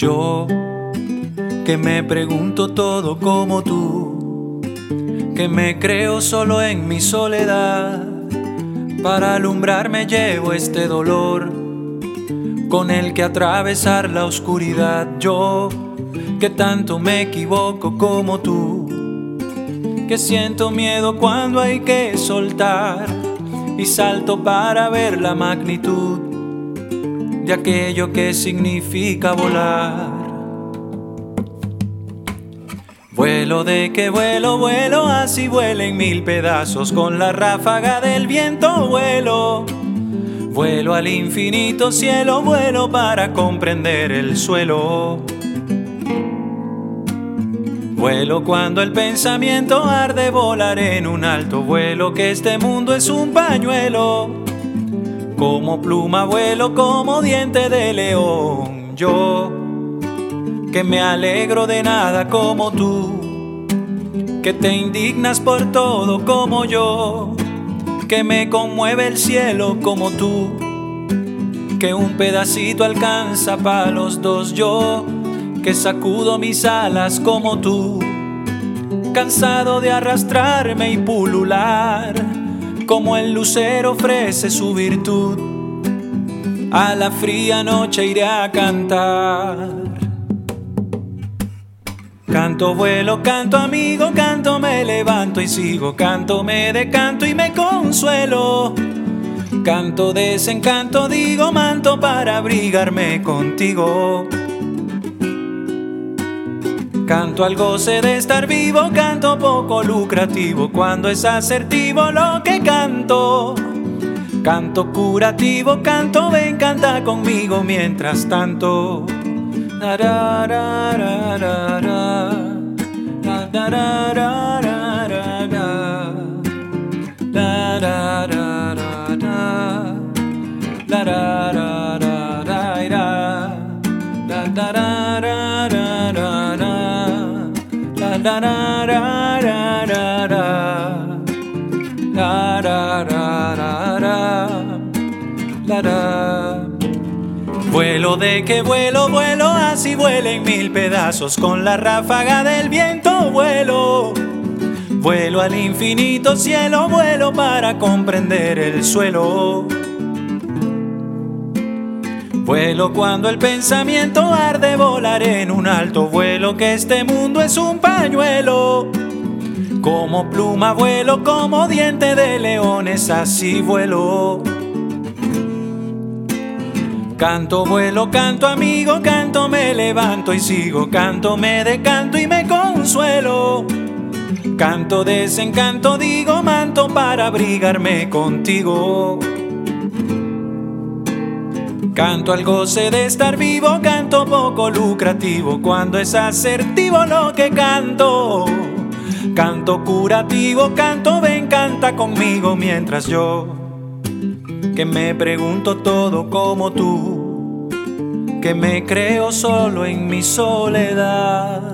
Yo, que me pregunto todo como tú, que me creo solo en mi soledad. Para alumbrarme llevo este dolor con el que atravesar la oscuridad. Yo, que tanto me equivoco como tú, que siento miedo cuando hay que soltar y salto para ver la magnitud de aquello que significa volar. Vuelo de que vuelo, vuelo, así vuelo en mil pedazos con la ráfaga del viento. Vuelo, vuelo al infinito cielo, vuelo para comprender el suelo. Vuelo cuando el pensamiento arde, volaré en un alto vuelo, que este mundo es un pañuelo. Como pluma vuelo, como diente de león. Yo, que me alegro de nada como tú, que te indignas por todo como yo, que me conmueve el cielo como tú, que un pedacito alcanza para los dos. Yo, que sacudo mis alas como tú, cansado de arrastrarme y pulular, como el lucero ofrece su virtud, a la fría noche iré a cantar. Canto, vuelo, canto, amigo, canto, me levanto y sigo, canto, me decanto y me consuelo. Canto, desencanto, digo, manto para abrigarme contigo. Canto al goce de estar vivo, canto poco lucrativo cuando es asertivo lo que canto. Canto curativo, canto, ven, canta conmigo mientras tanto. Vuelo de que vuelo, vuelo, así vuelo en mil pedazos con la ráfaga del viento. Vuelo, vuelo al infinito cielo, vuelo para comprender el suelo. Vuelo cuando el pensamiento arde, volaré en un alto vuelo, que este mundo es un pañuelo. Como pluma vuelo, como diente de leones, así vuelo. Canto, vuelo, canto, amigo, canto, me levanto y sigo, canto, me decanto y me consuelo. Canto, desencanto, digo, manto para abrigarme contigo. Canto al goce de estar vivo, canto poco lucrativo cuando es asertivo lo que canto. Canto curativo, canto, ven, canta conmigo mientras yo, que me pregunto todo como tú, que me creo solo en mi soledad.